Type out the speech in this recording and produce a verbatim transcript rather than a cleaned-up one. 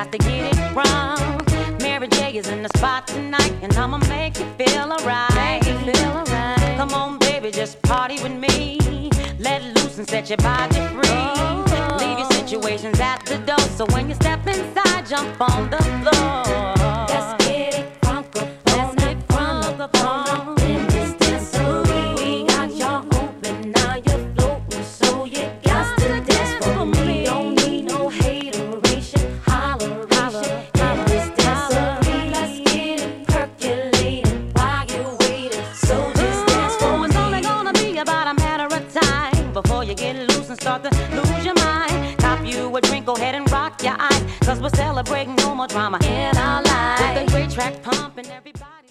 got to get it wrong. Mary J is in the spot tonight, and I'ma make you feel alright. Make you feel alright. Come on, baby, just party with me. Let loose and set your body free. Oh. Leave your situations at the door, so when you step inside, jump on the floor. Let's get it crunk up, let's get crunk up on in this dancery. We got y'all open, now you're floating, so you got to dance for me. Don't need no hateration, holleration in this dancery. Let's get it percolating while you're waiting, so just dance for me. It's only gonna be about a matter of time before you get loose and start to lose your mind. Cop you a drink, go ahead and rock your eyes, cause we're celebrating no more drama in our lives. With the great track pumping, everybody